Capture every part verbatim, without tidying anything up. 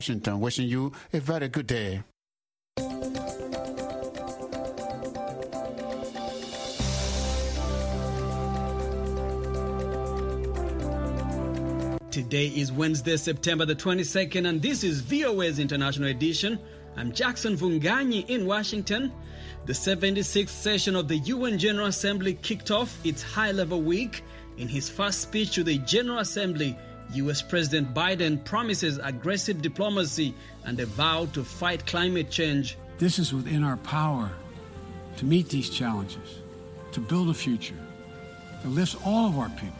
Washington, wishing you a very good day. Today is Wednesday, September the twenty-second, and this is V O A's International Edition. I'm Jackson Vunganyi in Washington. The seventy-sixth session of the U N General Assembly kicked off its high-level week. In his first speech to the General Assembly, U S President Biden promises aggressive diplomacy and a vow to fight climate change. This is within our power to meet these challenges, to build a future that lifts all of our people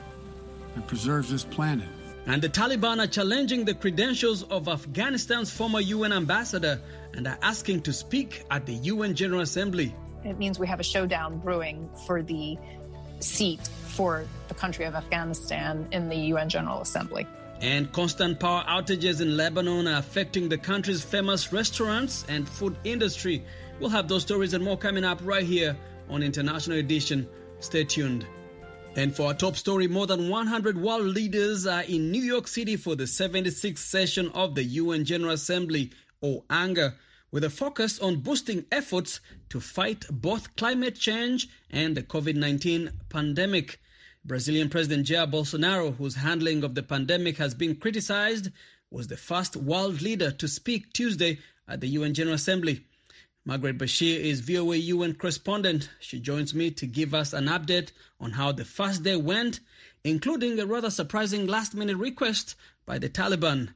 and preserves this planet. And the Taliban are challenging the credentials of Afghanistan's former U N ambassador and are asking to speak at the U N General Assembly. It means we have a showdown brewing for the seat for the country of Afghanistan in the U N General Assembly. And constant power outages in Lebanon are affecting the country's famous restaurants and food industry. We'll have those stories and more coming up right here on International Edition. Stay tuned. And for our top story, more than one hundred world leaders are in New York City for the seventy-sixth session of the U N General Assembly, or ANGA, with a focus on boosting efforts to fight both climate change and the COVID nineteen pandemic. Brazilian President Jair Bolsonaro, whose handling of the pandemic has been criticized, was the first world leader to speak Tuesday at the U N General Assembly. Margaret Bashir is V O A U N correspondent. She joins me to give us an update on how the first day went, including a rather surprising last-minute request by the Taliban.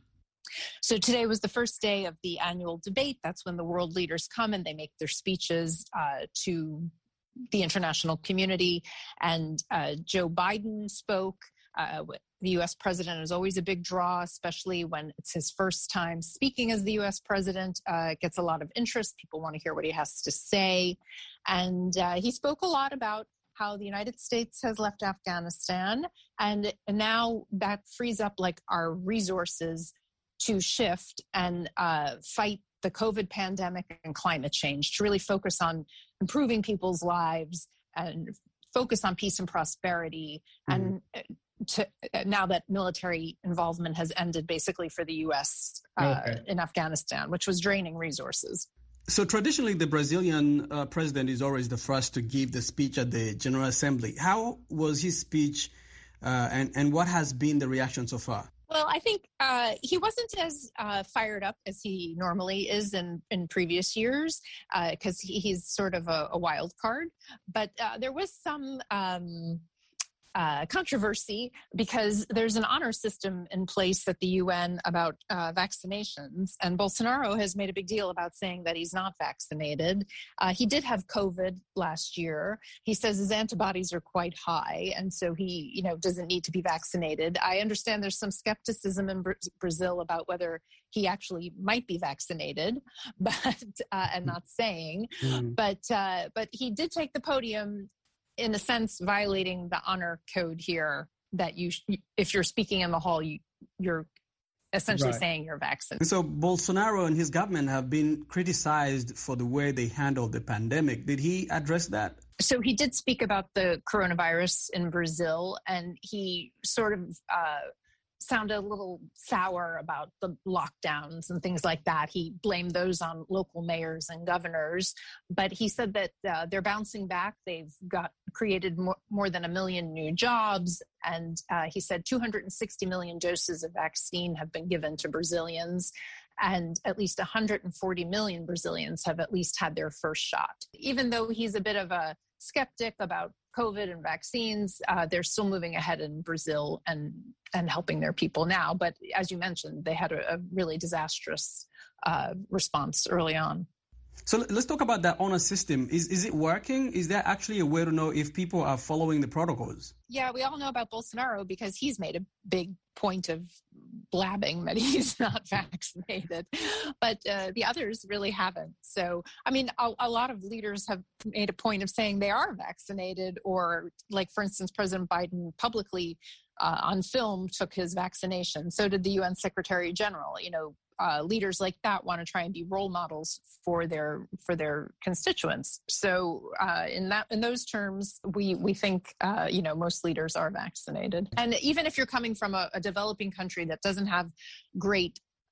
So today was the first day of the annual debate. That's when the world leaders come and they make their speeches uh, to the international community. And uh, Joe Biden spoke. Uh, the U S president is always a big draw, especially when it's his first time speaking as the U S president. Uh, it gets a lot of interest. People want to hear what he has to say. And uh, he spoke a lot about how the United States has left Afghanistan. And, and now that frees up like our resources to shift and uh, fight the COVID pandemic and climate change, to really focus on improving people's lives and focus on peace and prosperity. Mm-hmm. And to, now that military involvement has ended basically for the U S uh, okay. in Afghanistan, which was draining resources. So traditionally, the Brazilian uh, president is always the first to give the speech at the General Assembly. How was his speech uh, and, and what has been the reaction so far? Well, I think uh, he wasn't as uh, fired up as he normally is in, in previous years because uh, he, he's sort of a, a wild card. But uh, there was some um, uh, controversy because there's an honor system in place at the U N about uh, vaccinations. And Bolsonaro has made a big deal about saying that he's not vaccinated. Uh, he did have COVID last year. He says his antibodies are quite high, and so he, you know, doesn't need to be vaccinated. I understand there's some skepticism in Bra- Brazil about whether he actually might be vaccinated, but uh, and not saying. Mm. But uh, but he did take the podium, in a sense, violating the honor code here. That you, if you're speaking in the hall, you, you're essentially right. saying you're vaccinated. So Bolsonaro and his government have been criticized for the way they handled the pandemic. Did he address that? So he did speak about the coronavirus in Brazil, and he sort of uh, sounded a little sour about the lockdowns and things like that. He blamed those on local mayors and governors, but he said that uh, they're bouncing back. They've got created more, more than a million new jobs. And uh, he said two hundred sixty million doses of vaccine have been given to Brazilians. And at least one hundred forty million Brazilians have at least had their first shot. Even though he's a bit of a skeptic about COVID and vaccines, uh, they're still moving ahead in Brazil and, and helping their people now. But as you mentioned, they had a, a really disastrous uh, response early on. So let's talk about that honor system. Is is it working? Is there actually a way to know if people are following the protocols? Yeah, we all know about Bolsonaro because he's made a big point of blabbing that he's not vaccinated, but uh, the others really haven't. So, I mean, a, a lot of leaders have made a point of saying they are vaccinated, or like, for instance, President Biden publicly uh, on film took his vaccination. So did the U N Secretary General. You know, uh, leaders like that want to try and be role models for their for their constituents. So uh, in that in those terms, we we think uh, you know most leaders are vaccinated. And even if you're coming from a, a developing country that doesn't have great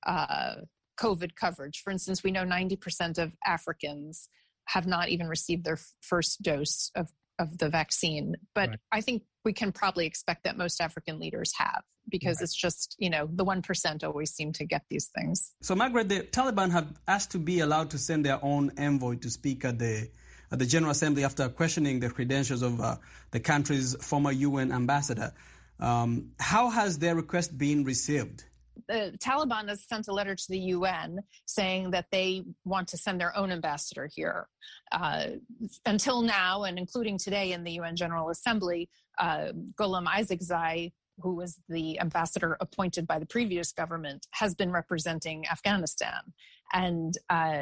uh, COVID coverage. For instance, we know ninety percent of Africans have not even received their f- first dose of, of the vaccine. But right. I think we can probably expect that most African leaders have, because right. it's just, you know, the one percent always seem to get these things. So, Margaret, the Taliban have asked to be allowed to send their own envoy to speak at the at the General Assembly after questioning the credentials of uh, the country's former U N ambassador. Um, how has their request been received? The Taliban has sent a letter to the U N saying that they want to send their own ambassador here. Uh, until now, and including today in the U N General Assembly, uh, Ghulam Isaaqzai, who was the ambassador appointed by the previous government, has been representing Afghanistan. And uh,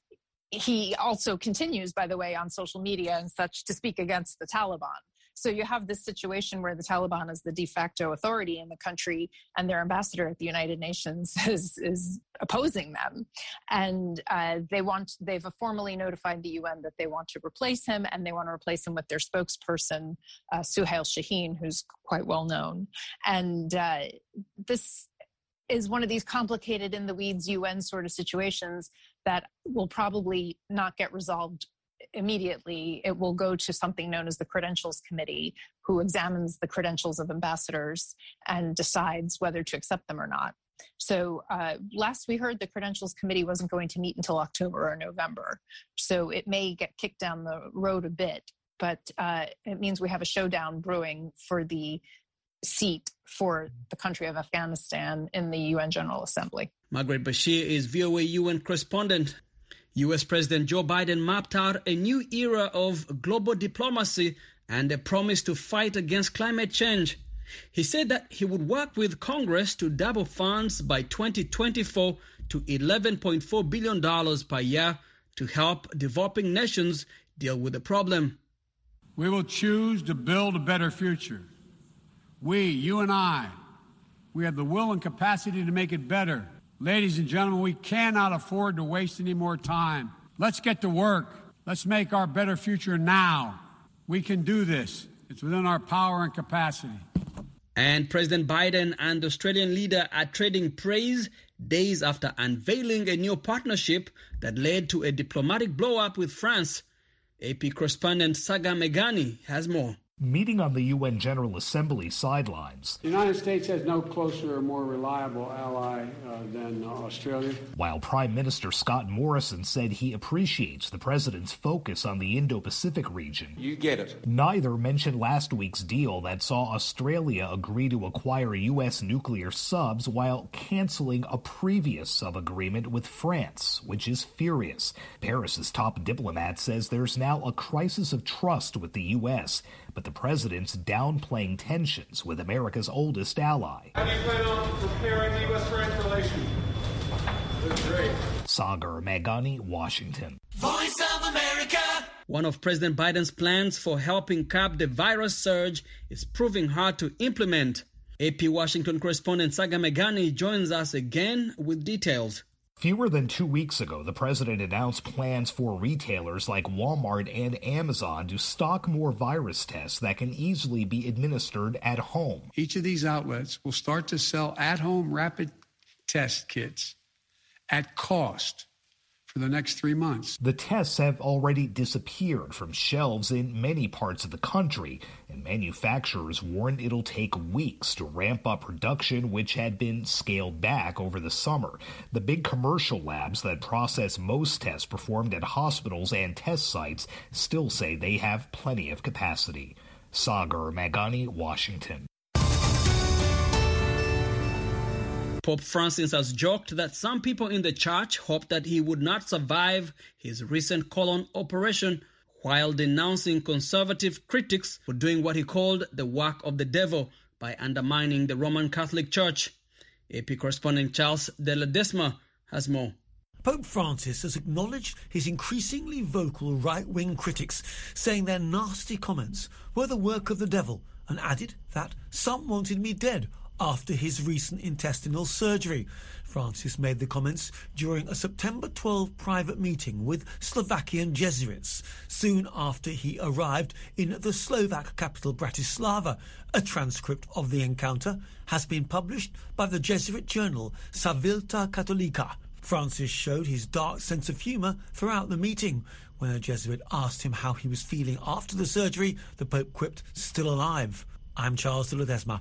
he also continues, by the way, on social media and such to speak against the Taliban. So you have this situation where the Taliban is the de facto authority in the country, and their ambassador at the United Nations is, is opposing them. And uh, they want, they've formally notified the U N that they want to replace him, and they want to replace him with their spokesperson, uh, Suhail Shaheen, who's quite well known. And uh, this is one of these complicated in the weeds U N sort of situations that will probably not get resolved immediately. It will go to something known as the Credentials Committee, who examines the credentials of ambassadors and decides whether to accept them or not. So uh, last we heard, the Credentials Committee wasn't going to meet until October or November. So it may get kicked down the road a bit, but uh, it means we have a showdown brewing for the seat for the country of Afghanistan in the U N General Assembly. Margaret Bashir is V O A U N correspondent. U S President Joe Biden mapped out a new era of global diplomacy and a promise to fight against climate change. He said that he would work with Congress to double funds by twenty twenty-four to eleven point four billion dollars per year to help developing nations deal with the problem. We will choose to build a better future. We, you and I, we have the will and capacity to make it better. Ladies and gentlemen, we cannot afford to waste any more time. Let's get to work. Let's make our better future now. We can do this. It's within our power and capacity. And President Biden and the Australian leader are trading praise days after unveiling a new partnership that led to a diplomatic blow-up with France. A P correspondent Saga Meghani has more. Meeting on the U N General Assembly sidelines. The United States has no closer or more reliable ally uh, than uh, Australia. While Prime Minister Scott Morrison said he appreciates the president's focus on the Indo-Pacific region. You get it. Neither mentioned last week's deal that saw Australia agree to acquire U S nuclear subs while canceling a previous sub-agreement with France, which is furious. Paris's top diplomat says there's now a crisis of trust with the U S, but the president's downplaying tensions with America's oldest ally. How do you plan on repairing the U S-France relations? That's great. Sagar Meghani, Washington. Voice of America. One of President Biden's plans for helping curb the virus surge is proving hard to implement. A P Washington correspondent Saga Meghani joins us again with details. Fewer than two weeks ago, the president announced plans for retailers like Walmart and Amazon to stock more virus tests that can easily be administered at home. Each of these outlets will start to sell at-home rapid test kits at cost for the next three months. The tests have already disappeared from shelves in many parts of the country, and manufacturers warn it'll take weeks to ramp up production, which had been scaled back over the summer. The big commercial labs that process most tests performed at hospitals and test sites still say they have plenty of capacity. Sagar Meghani, Washington. Pope Francis has joked that some people in the church hoped that he would not survive his recent colon operation, while denouncing conservative critics for doing what he called the work of the devil by undermining the Roman Catholic Church. A P correspondent Charles de Ledesma has more. Pope Francis has acknowledged his increasingly vocal right-wing critics, saying their nasty comments were the work of the devil, and added that some wanted me dead after his recent intestinal surgery. Francis made the comments during a September twelfth private meeting with Slovakian Jesuits, soon after he arrived in the Slovak capital Bratislava. A transcript of the encounter has been published by the Jesuit journal Civilta Católica. Francis showed his dark sense of humour throughout the meeting. When a Jesuit asked him how he was feeling after the surgery, the Pope quipped, "Still alive." I'm Charles de Ledesma.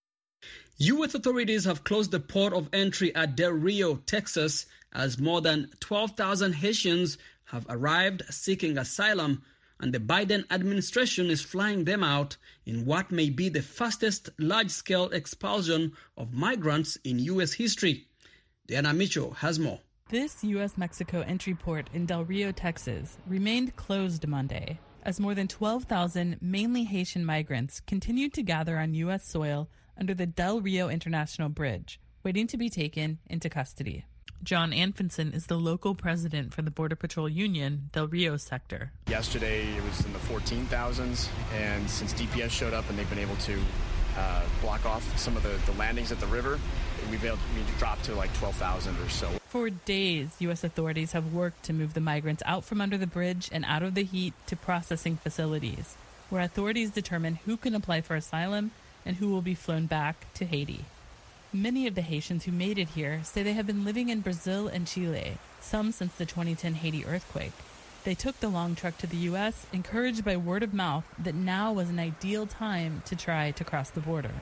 U S authorities have closed the port of entry at Del Rio, Texas, as more than twelve thousand Haitians have arrived seeking asylum, and the Biden administration is flying them out in what may be the fastest large-scale expulsion of migrants in U S history. Diana Mitchell has more. This U S Mexico entry port in Del Rio, Texas, remained closed Monday as more than twelve thousand mainly Haitian migrants continued to gather on U S soil under the Del Rio International Bridge, waiting to be taken into custody. John Anfinson is the local president for the Border Patrol Union Del Rio sector. Yesterday it was in the fourteen thousands, and since D P S showed up and they've been able to uh, block off some of the, the landings at the river, we've been able to drop to like twelve thousand or so. For days, U S authorities have worked to move the migrants out from under the bridge and out of the heat to processing facilities, where authorities determine who can apply for asylum and who will be flown back to Haiti. Many of the Haitians who made it here say they have been living in Brazil and Chile, some since the twenty ten Haiti earthquake. They took the long trek to the U S, encouraged by word of mouth that now was an ideal time to try to cross the border.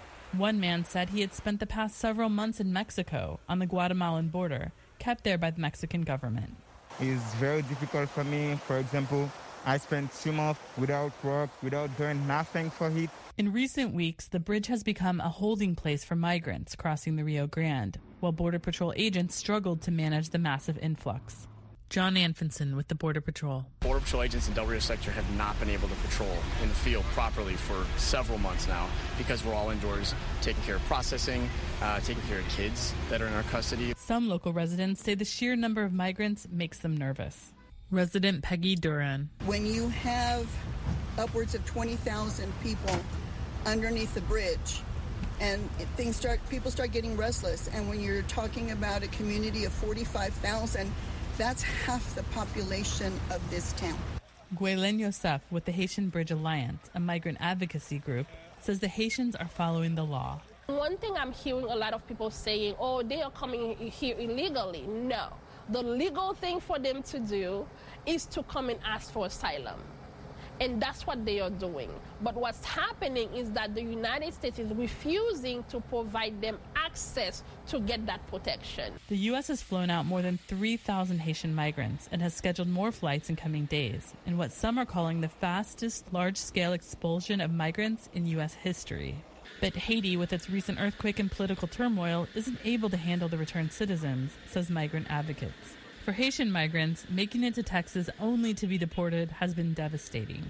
One man said he had spent the past several months in Mexico on the Guatemalan border, kept there by the Mexican government. It's very difficult for me. For example, I spent two months without work, without doing nothing for it. In recent weeks, the bridge has become a holding place for migrants crossing the Rio Grande, while Border Patrol agents struggled to manage the massive influx. John Anfinson with the Border Patrol. Border Patrol agents in Del Rio sector have not been able to patrol in the field properly for several months now because we're all indoors taking care of processing, uh, taking care of kids that are in our custody. Some local residents say the sheer number of migrants makes them nervous. Resident Peggy Duran. When you have upwards of twenty thousand people underneath the bridge and things start, people start getting restless, and when you're talking about a community of forty-five thousand, that's half the population of this town. Guylaine Yosef with the Haitian Bridge Alliance, a migrant advocacy group, says the Haitians are following the law. One thing I'm hearing a lot of people saying, oh, they are coming here illegally. No. The legal thing for them to do is to come and ask for asylum. And that's what they are doing. But what's happening is that the United States is refusing to provide them access to get that protection. The U S has flown out more than three thousand Haitian migrants and has scheduled more flights in coming days, in what some are calling the fastest large-scale expulsion of migrants in U S history. But Haiti, with its recent earthquake and political turmoil, isn't able to handle the returned citizens, says migrant advocates. For Haitian migrants, making it to Texas only to be deported has been devastating.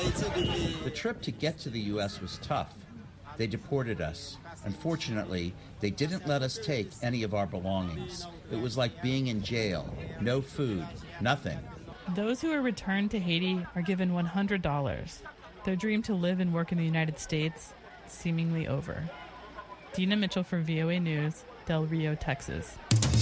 The trip to get to the U S was tough. They deported us. Unfortunately, they didn't let us take any of our belongings. It was like being in jail. No food, nothing. Those who are returned to Haiti are given one hundred dollars. Their dream to live and work in the United States seemingly over. Dina Mitchell for V O A News, Del Rio, Texas.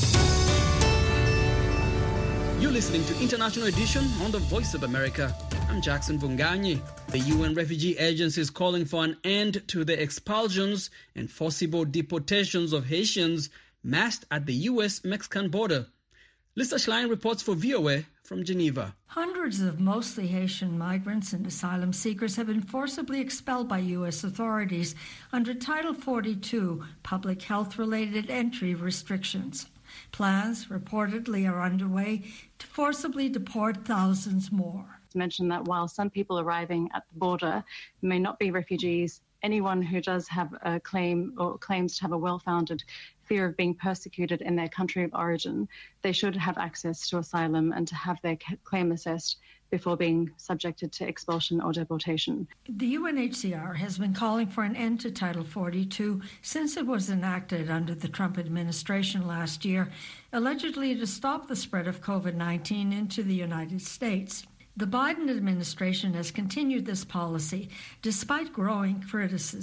You're listening to International Edition on the Voice of America. I'm Jackson Vunganyi. The U N Refugee Agency is calling for an end to the expulsions and forcible deportations of Haitians massed at the U S Mexican border. Lisa Schlein reports for V O A from Geneva. Hundreds of mostly Haitian migrants and asylum seekers have been forcibly expelled by U S authorities under Title forty-two, public health-related entry restrictions. Plans reportedly are underway to forcibly deport thousands more. To mention that while some people arriving at the border may not be refugees, anyone who does have a claim or claims to have a well-founded fear of being persecuted in their country of origin, they should have access to asylum and to have their claim assessed before being subjected to expulsion or deportation. The U N H C R has been calling for an end to Title forty-two since it was enacted under the Trump administration last year, allegedly to stop the spread of COVID nineteen into the United States. The Biden administration has continued this policy despite growing criticism.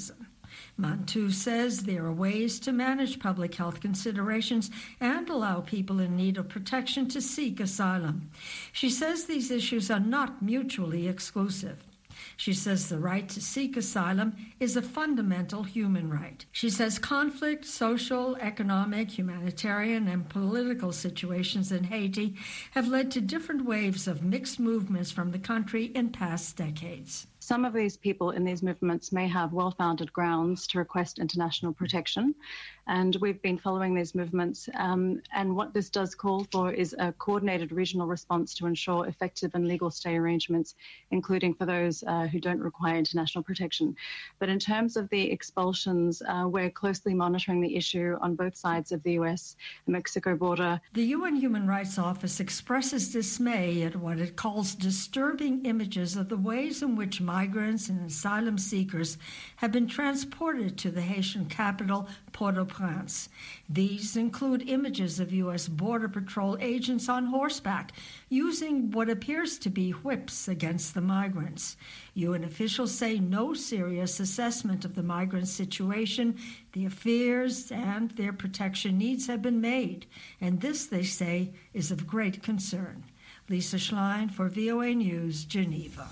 Mantoux says there are ways to manage public health considerations and allow people in need of protection to seek asylum. She says these issues are not mutually exclusive. She says the right to seek asylum is a fundamental human right. She says conflict, social, economic, humanitarian, and political situations in Haiti have led to different waves of mixed movements from the country in past decades. Some of these people in these movements may have well-founded grounds to request international protection, and we've been following these movements. Um, and what this does call for is a coordinated regional response to ensure effective and legal stay arrangements, including for those uh, who don't require international protection. But in terms of the expulsions, uh, we're closely monitoring the issue on both sides of the U S and Mexico border. The U N Human Rights Office expresses dismay at what it calls disturbing images of the ways in which migrants and asylum seekers have been transported to the Haitian capital, Port-au-Prince. These include images of U S Border Patrol agents on horseback using what appears to be whips against the migrants. U N officials say no serious assessment of the migrant situation, their fears, and their protection needs have been made, and this, they say, is of great concern. Lisa Schlein for V O A News, Geneva.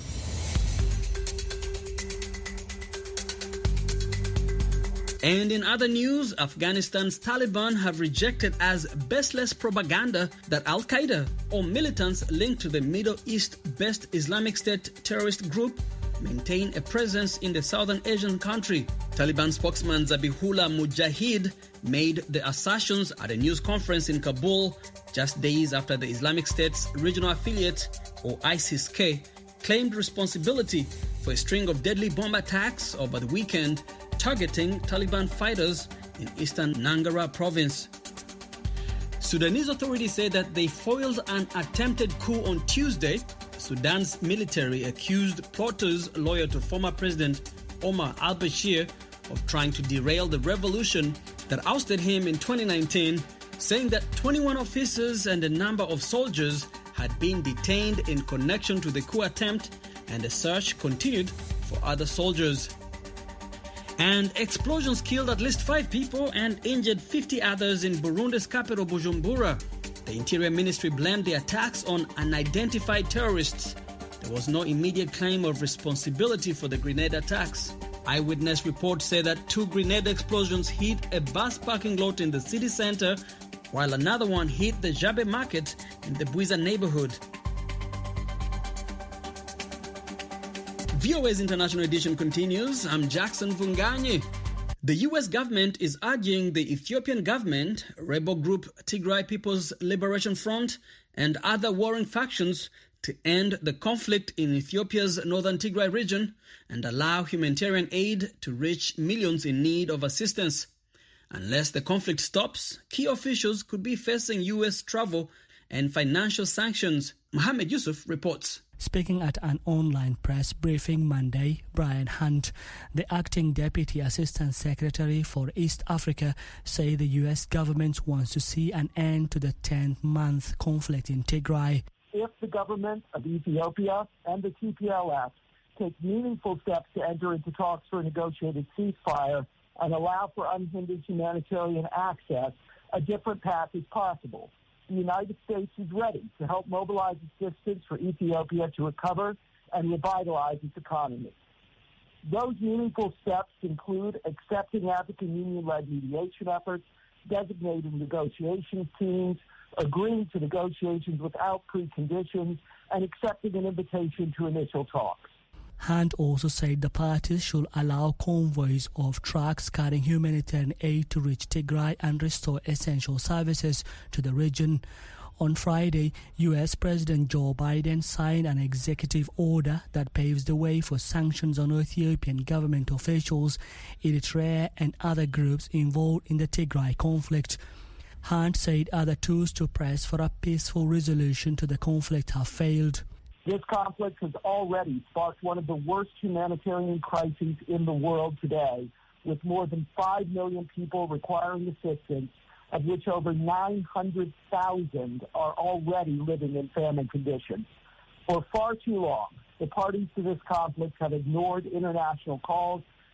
And in other news, Afghanistan's Taliban have rejected as baseless propaganda that Al-Qaeda or militants linked to the Middle East-based Islamic State terrorist group maintain a presence in the southern Asian country. Taliban spokesman Zabihullah Mujahid made the assertions at a news conference in Kabul just days after the Islamic State's regional affiliate, or ISIS-K, claimed responsibility for a string of deadly bomb attacks over the weekend targeting Taliban fighters in eastern Nangarhar province. Sudanese authorities say that they foiled an attempted coup on Tuesday. Sudan's military accused plotters loyal to former President Omar al-Bashir of trying to derail the revolution that ousted him in twenty nineteen, saying that twenty-one officers and a number of soldiers had been detained in connection to the coup attempt, and the search continued for other soldiers. And explosions killed at least five people and injured fifty others in Burundi's capital, Bujumbura. The Interior Ministry blamed the attacks on unidentified terrorists. There was no immediate claim of responsibility for the grenade attacks. Eyewitness reports say that two grenade explosions hit a bus parking lot in the city center, while another one hit the Jabe market in the Buiza neighborhood. V O A's International Edition continues. I'm Jackson Vunganyi. The U S government is urging the Ethiopian government, rebel group Tigray People's Liberation Front, and other warring factions to end the conflict in Ethiopia's northern Tigray region and allow humanitarian aid to reach millions in need of assistance. Unless the conflict stops, key officials could be facing U S travel and financial sanctions. Mohammed Yusuf reports. Speaking at an online press briefing Monday, Brian Hunt, the acting Deputy Assistant Secretary for East Africa, said the U S government wants to see an end to the ten-month conflict in Tigray. If the government of Ethiopia and the T P L F take meaningful steps to enter into talks for a negotiated ceasefire and allow for unhindered humanitarian access, a different path is possible. The United States is ready to help mobilize assistance for Ethiopia to recover and revitalize its economy. Those meaningful steps include accepting African Union-led mediation efforts, designating negotiation teams, agreeing to negotiations without preconditions, and accepting an invitation to initial talks. Hunt also said the parties should allow convoys of trucks carrying humanitarian aid to reach Tigray and restore essential services to the region. On Friday, U S President Joe Biden signed an executive order that paves the way for sanctions on Ethiopian government officials, Eritrea, and other groups involved in the Tigray conflict. Hunt said other tools to press for a peaceful resolution to the conflict have failed. This conflict has already sparked one of the worst humanitarian crises in the world today, with more than five million people requiring assistance, of which over nine hundred thousand are already living in famine conditions. For far too long, the parties to this conflict have ignored international calls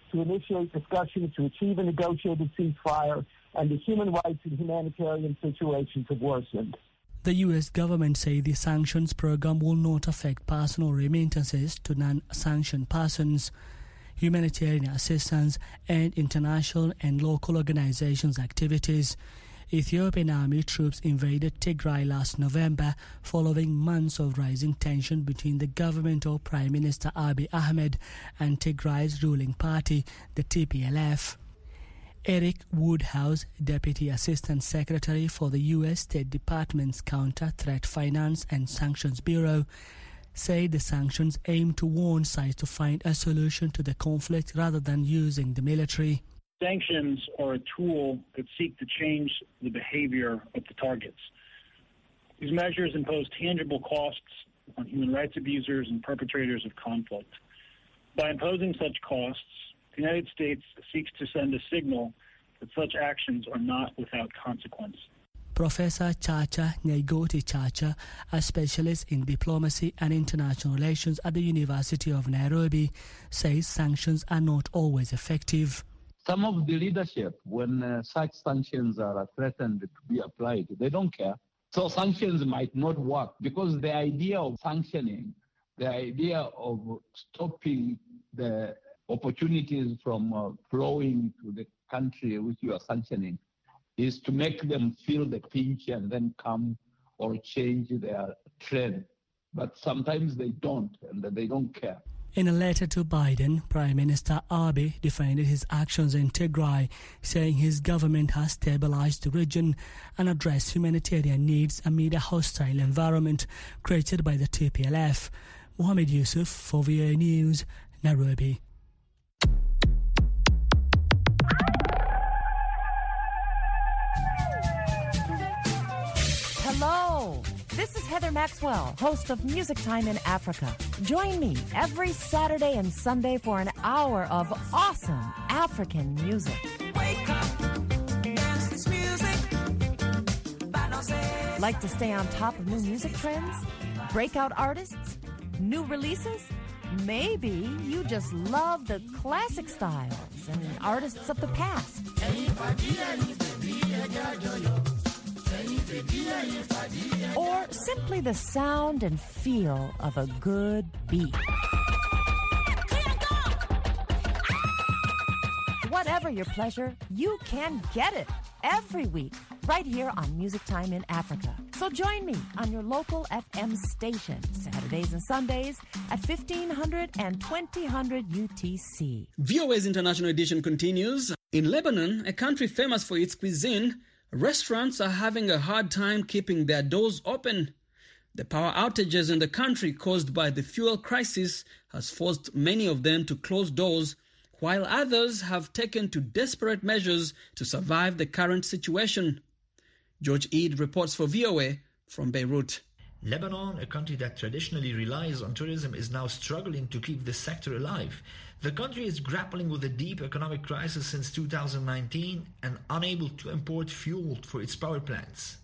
to initiate discussions to achieve a negotiated ceasefire, and the human rights and humanitarian situations have worsened. The U S government said the sanctions program will not affect personal remittances to non-sanctioned persons, humanitarian assistance, and international and local organizations' activities. Ethiopian army troops invaded Tigray last November following months of rising tension between the government of Prime Minister Abiy Ahmed and Tigray's ruling party, the T P L F. Eric Woodhouse, Deputy Assistant Secretary for the U S State Department's Counter-Threat Finance and Sanctions Bureau, said the sanctions aim to warn sides to find a solution to the conflict rather than using the military. Sanctions are a tool that seek to change the behavior of the targets. These measures impose tangible costs on human rights abusers and perpetrators of conflict. By imposing such costs, the United States seeks to send a signal that such actions are not without consequence. Professor Chacha Nyaigoti Chacha, a specialist in diplomacy and international relations at the University of Nairobi, says sanctions are not always effective. Some of the leadership, when uh, such sanctions are threatened to be applied, they don't care. So sanctions might not work because the idea of sanctioning, the idea of stopping the opportunities from uh, flowing to the country which you are sanctioning, is to make them feel the pinch and then come or change their trend. But sometimes they don't, and they don't care. In a letter to Biden, Prime Minister Abiy defended his actions in Tigray, saying his government has stabilized the region and addressed humanitarian needs amid a hostile environment created by the T P L F. Mohammed Yusuf for V O A News, Nairobi. Hello, this is Heather Maxwell, host of Music Time in Africa. Join me every Saturday and Sunday for an hour of awesome African music. Wake up, dance this music. Like to stay on top of new music trends? Breakout artists? New releases? Maybe you just love the classic styles and artists of the past. Or simply the sound and feel of a good beat. Whatever your pleasure, you can get it every week right here on Music Time in Africa. So join me on your local F M station, Saturdays and Sundays at fifteen hundred and twenty hundred U T C. V O A's International Edition continues. In Lebanon, a country famous for its cuisine, restaurants are having a hard time keeping their doors open. The power outages in the country caused by the fuel crisis has forced many of them to close doors, while others have taken to desperate measures to survive the current situation. George Eid reports for V O A from Beirut. Lebanon, a country that traditionally relies on tourism, is now struggling to keep this sector alive. The country is grappling with a deep economic crisis since two thousand nineteen and unable to import fuel for its power plants.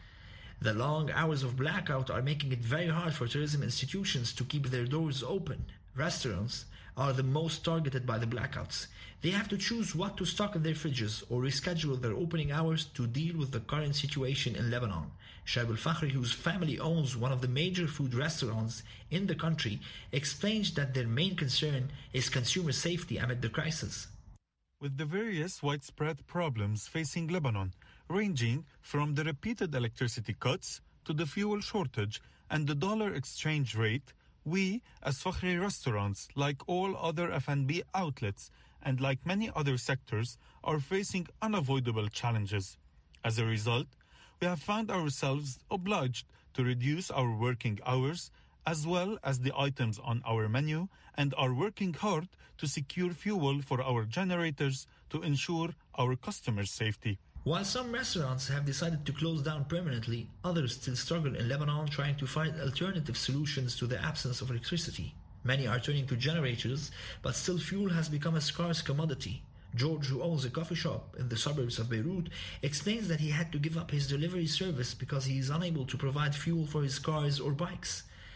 The long hours of blackout are making it very hard for tourism institutions to keep their doors open. Restaurants are the most targeted by the blackouts. They have to choose what to stock in their fridges or reschedule their opening hours to deal with the current situation in Lebanon. Shaib al-Fakhri, whose family owns one of the major food restaurants in the country, explains that their main concern is consumer safety amid the crisis. With the various widespread problems facing Lebanon, ranging from the repeated electricity cuts to the fuel shortage and the dollar exchange rate, we, as Fakhri restaurants, like all other F and B outlets and like many other sectors, are facing unavoidable challenges. As a result, we have found ourselves obliged to reduce our working hours as well as the items on our menu, and are working hard to secure fuel for our generators to ensure our customers' safety. While some restaurants have decided to close down permanently, others still struggle in Lebanon trying to find alternative solutions to the absence of electricity. Many are turning to generators, but still fuel has become a scarce commodity. George, who owns a coffee shop in the suburbs of Beirut, explains that he had to give up his delivery service because he is unable to provide fuel for his cars or bikes.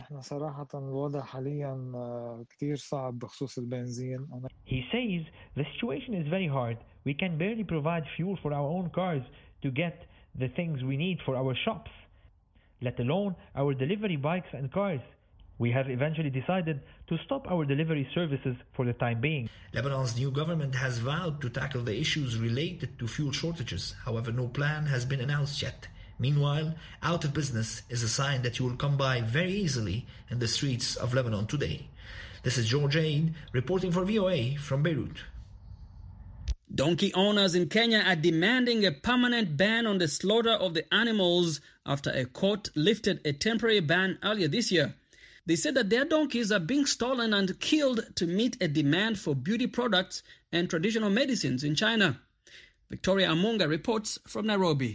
احنا صراحة الوضع حاليا كتير صعب بخصوص البنزين. He says the situation is very hard. We can barely provide fuel for our own cars to get the things we need for our shops, let alone our delivery bikes and cars. We have eventually decided to stop our delivery services for the time being. Lebanon's new government has vowed to tackle the issues related to fuel shortages. However, no plan has been announced yet. Meanwhile, out of business is a sign that you will come by very easily in the streets of Lebanon today. This is George Aid reporting for V O A from Beirut. Donkey owners in Kenya are demanding a permanent ban on the slaughter of the animals after a court lifted a temporary ban earlier this year. They said that their donkeys are being stolen and killed to meet a demand for beauty products and traditional medicines in China. Victoria Amunga reports from Nairobi.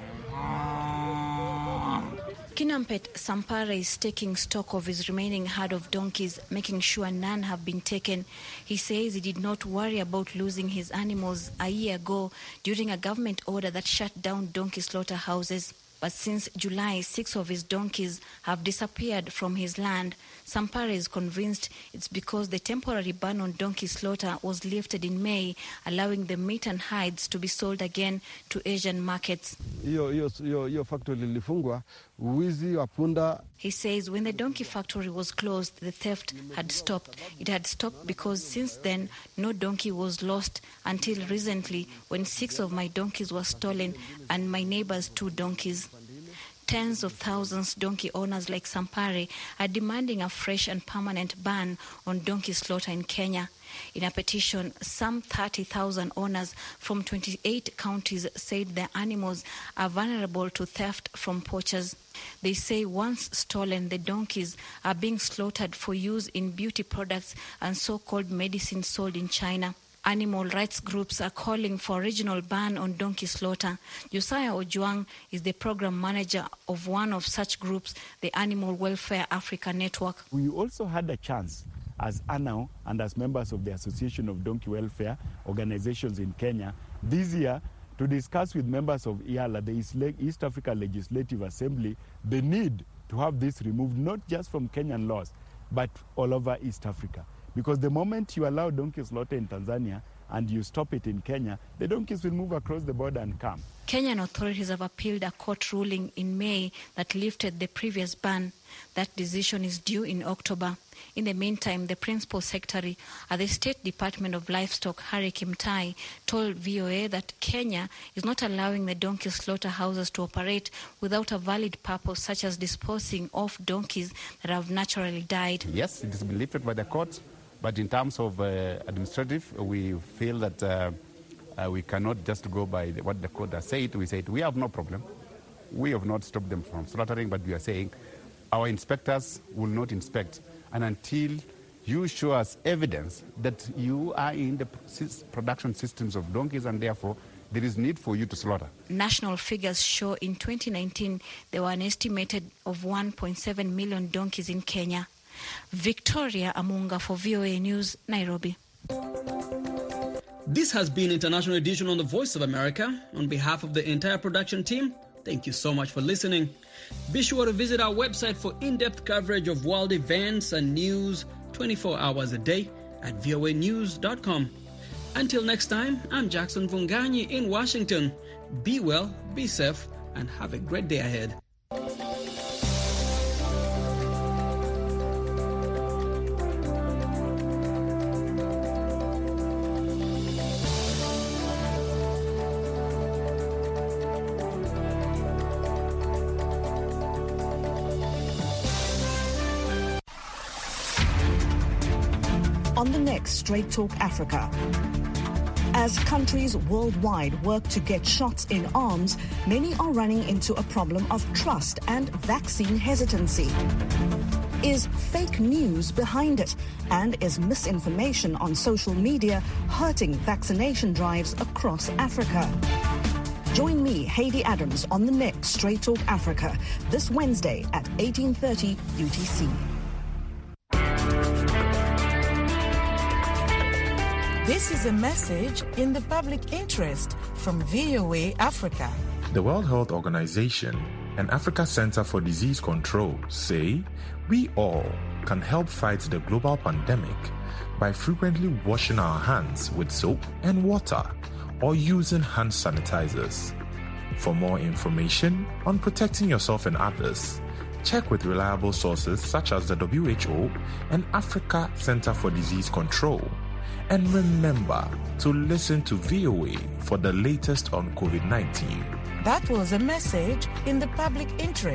Kinampet Sampare is taking stock of his remaining herd of donkeys, making sure none have been taken. He says he did not worry about losing his animals a year ago during a government order that shut down donkey slaughterhouses. But since July, six of his donkeys have disappeared from his land. Sampare is convinced it's because the temporary ban on donkey slaughter was lifted in May, allowing the meat and hides to be sold again to Asian markets. He says when the donkey factory was closed, the theft had stopped. It had stopped because since then, no donkey was lost until recently when six of my donkeys were stolen and my neighbor's two donkeys. Tens of thousands donkey owners like Sampare are demanding a fresh and permanent ban on donkey slaughter in Kenya. In a petition, some thirty thousand owners from twenty-eight counties said their animals are vulnerable to theft from poachers. They say once stolen, the donkeys are being slaughtered for use in beauty products and so-called medicines sold in China. Animal rights groups are calling for a regional ban on donkey slaughter. Josiah Ojuang is the program manager of one of such groups, the Animal Welfare Africa Network. We also had a chance as A N A O and as members of the Association of Donkey Welfare Organizations in Kenya this year to discuss with members of I A L A, the East Africa Legislative Assembly, the need to have this removed not just from Kenyan laws but all over East Africa. Because the moment you allow donkey slaughter in Tanzania and you stop it in Kenya, the donkeys will move across the border and come. Kenyan authorities have appealed a court ruling in May that lifted the previous ban. That decision is due in October. In the meantime, the principal secretary at the State Department of Livestock, Harry Kimtai, told V O A that Kenya is not allowing the donkey slaughterhouses to operate without a valid purpose, such as disposing of donkeys that have naturally died. Yes, it has been lifted by the court. But in terms of uh, administrative, we feel that uh, uh, we cannot just go by the, what the court has said. We said we have no problem. We have not stopped them from slaughtering, but we are saying our inspectors will not inspect. And until you show us evidence that you are in the production systems of donkeys and therefore there is need for you to slaughter. National figures show in twenty nineteen there were an estimated of one point seven million donkeys in Kenya. Victoria Amunga for V O A News, Nairobi. This has been International Edition on the Voice of America. On behalf of the entire production team, thank you so much for listening. Be sure to visit our website for in-depth coverage of world events and news twenty-four hours a day at voa news dot com. Until next time, I'm Jackson Vunganyi in Washington. Be well, be safe, and have a great day ahead. On the next Straight Talk Africa. As countries worldwide work to get shots in arms, many are running into a problem of trust and vaccine hesitancy. Is fake news behind it? And is misinformation on social media hurting vaccination drives across Africa? Join me, Haiti Adams, on the next Straight Talk Africa this Wednesday at eighteen thirty U T C. This is a message in the public interest from V O A Africa. The World Health Organization and Africa Center for Disease Control say we all can help fight the global pandemic by frequently washing our hands with soap and water or using hand sanitizers. For more information on protecting yourself and others, check with reliable sources such as the W H O and Africa Center for Disease Control. And remember to listen to V O A for the latest on COVID nineteen. That was a message in the public interest.